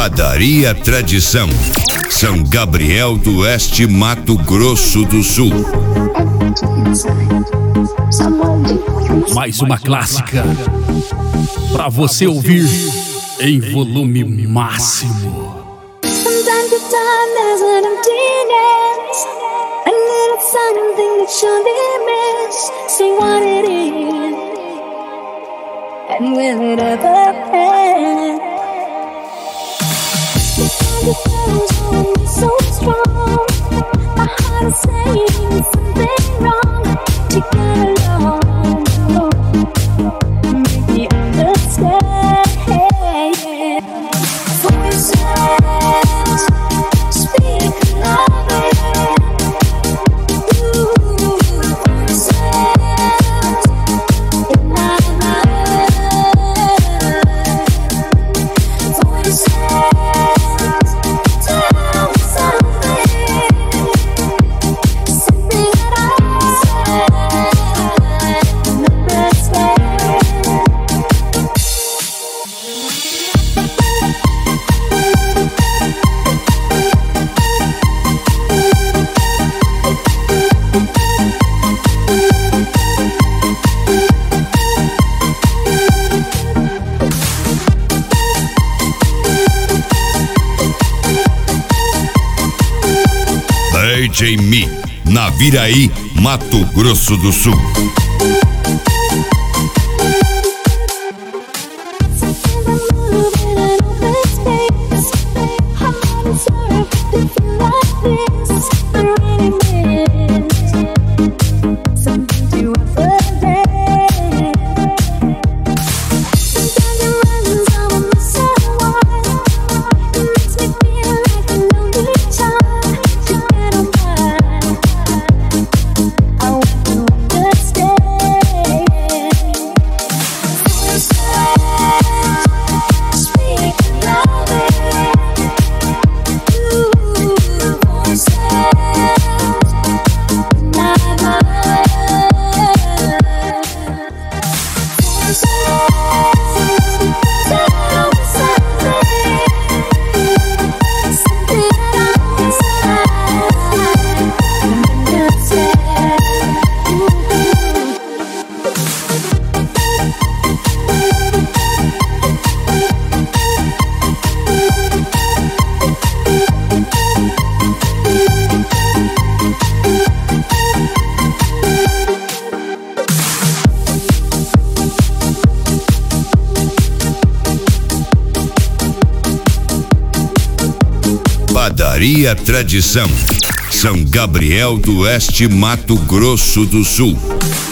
Padaria Tradição, São Gabriel do Oeste, Mato Grosso do Sul. Mais uma clássica pra você ouvir em volume máximo. Sometimes the time there's an emptiness, a little something that should be missed. Say what it is, and will it ever end? The feels is so strong, my heart is saying something wrong. To get along, make me understand. Voices speak loudly. Ooh, voices in my mind. Voices tell me something that I said. Never stay. DJ Mi, Naviraí, Mato Grosso do Sul. Padaria Tradição, São Gabriel do Oeste, Mato Grosso do Sul.